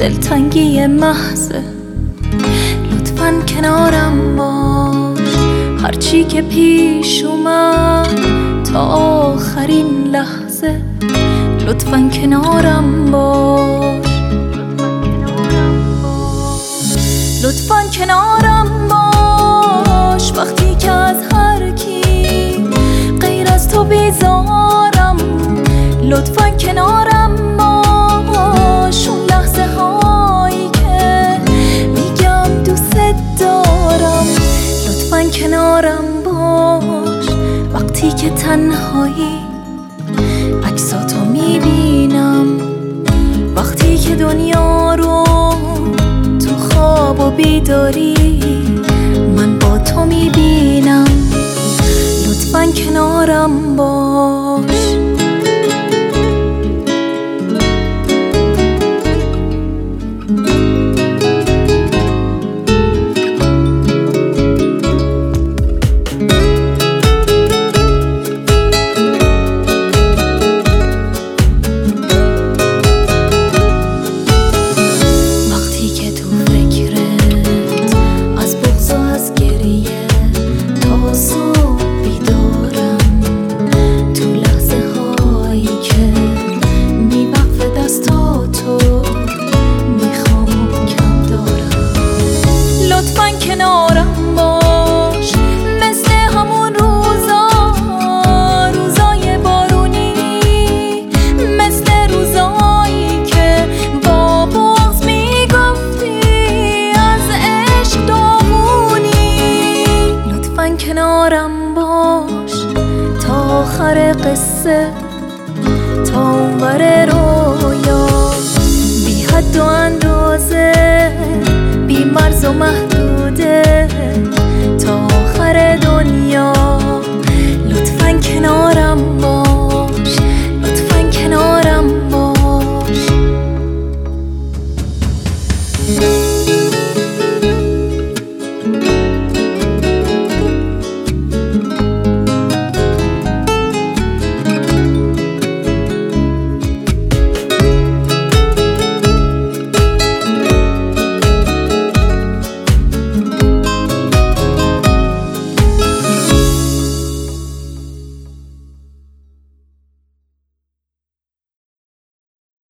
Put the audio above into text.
دلتنگی محضه. لطفاً کنارم باش، هرچی که پیش اومد تا آخرین لحظه. لطفاً کنارم باش، لطفاً کنارم باش، وقتی که از هر کی غیر از تو بیزارم. لطفاً کنارم باش، اون لحظه هایی که میگم دوست دارم. لطفاً کنارم باش، وقتی که تنهایی عکساتو میبینم. وقتی که دنیا رو تو خواب و بیداری من با تو میبینم. لطفاً کنارم باش. کنارم باش، مثل همون روزای بارونی، مثل روزایی که با بغض میگفتی از عشق داغونی. لطفاً کنارم باش تا آخر قصه، تا اونور رویا، بی حد و اندازه، بی مرز و محدود.